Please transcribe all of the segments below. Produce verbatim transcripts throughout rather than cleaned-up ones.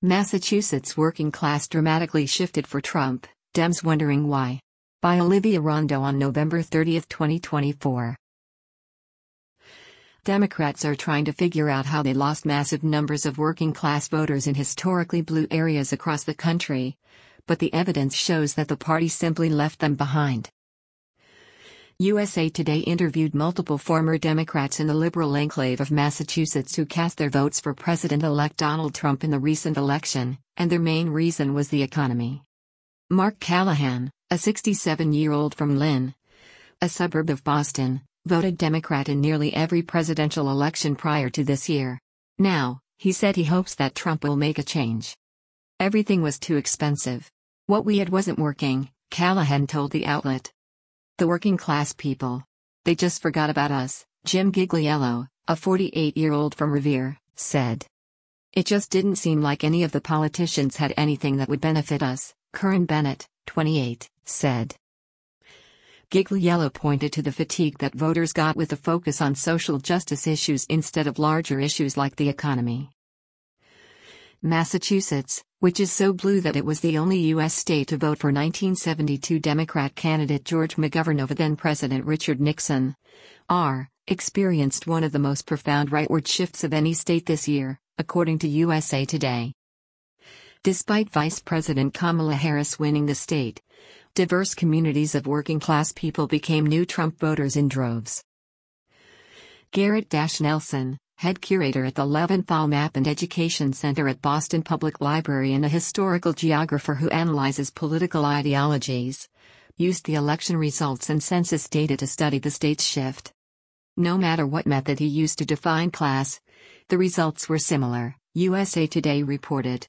Massachusetts working class dramatically shifted for Trump, Dems wondering why. By Olivia Rondo on November thirtieth, twenty twenty-four. Democrats are trying to figure out how they lost massive numbers of working class voters in historically blue areas across the country, but the evidence shows that the party simply left them behind. U S A Today interviewed multiple former Democrats in the liberal enclave of Massachusetts who cast their votes for President-elect Donald Trump in the recent election, and their main reason was the economy. Mark Callahan, a sixty-seven-year-old from Lynn, a suburb of Boston, voted Democrat in nearly every presidential election prior to this year. Now, he said he hopes that Trump will make a change. Everything was too expensive. What we had wasn't working, Callahan told the outlet. The working class people. They just forgot about us, Jim Gigliello, a forty-eight-year-old from Revere, said. It just didn't seem like any of the politicians had anything that would benefit us, Curran Bennett, twenty-eight, said. Gigliello pointed to the fatigue that voters got with the focus on social justice issues instead of larger issues like the economy. Massachusetts, which is so blue that it was the only U S state to vote for nineteen seventy-two Democrat candidate George McGovern over then-President Richard Nixon, R, experienced one of the most profound rightward shifts of any state this year, according to U S A Today. Despite Vice President Kamala Harris winning the state, diverse communities of working-class people became new Trump voters in droves. Garrett Nelson, head curator at the Leventhal Map and Education Center at Boston Public Library and a historical geographer who analyzes political ideologies, used the election results and census data to study the state's shift. No matter what method he used to define class, the results were similar, U S A Today reported.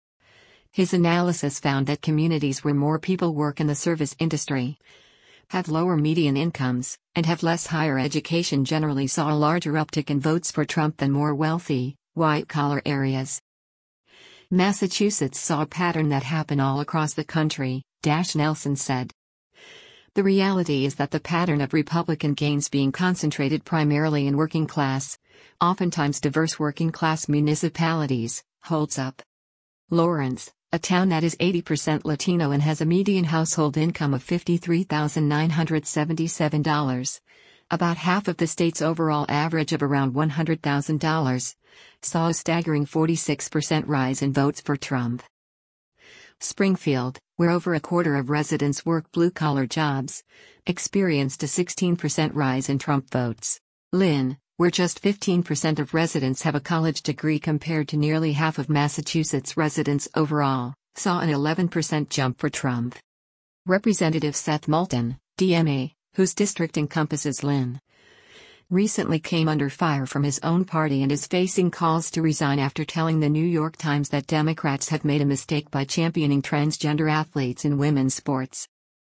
His analysis found that communities where more people work in the service industry, have lower median incomes, and have less higher education generally saw a larger uptick in votes for Trump than more wealthy, white-collar areas. Massachusetts saw a pattern that happened all across the country, Nelson said. The reality is that the pattern of Republican gains being concentrated primarily in working-class, oftentimes diverse working-class municipalities, holds up. Lawrence, a town that is eighty percent Latino and has a median household income of fifty-three thousand nine hundred seventy-seven dollars, about half of the state's overall average of around one hundred thousand dollars, saw a staggering forty-six percent rise in votes for Trump. Springfield, where over a quarter of residents work blue-collar jobs, experienced a sixteen percent rise in Trump votes. Lynn, where just fifteen percent of residents have a college degree compared to nearly half of Massachusetts residents overall, saw an eleven percent jump for Trump. Representative Seth Moulton, D M A, whose district encompasses Lynn, recently came under fire from his own party and is facing calls to resign after telling the New York Times that Democrats have made a mistake by championing transgender athletes in women's sports.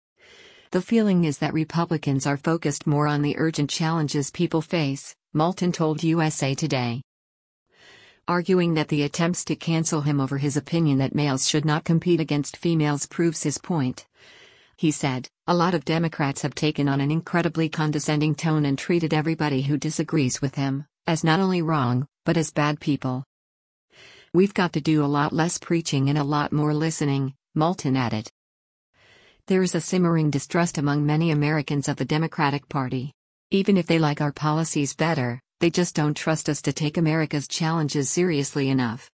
The feeling is that Republicans are focused more on the urgent challenges people face, Moulton told U S A Today. Arguing that the attempts to cancel him over his opinion that males should not compete against females proves his point. He said, a lot of Democrats have taken on an incredibly condescending tone and treated everybody who disagrees with him as not only wrong, but as bad people. We've got to do a lot less preaching and a lot more listening, Moulton added. There is a simmering distrust among many Americans of the Democratic Party. Even if they like our policies better, they just don't trust us to take America's challenges seriously enough.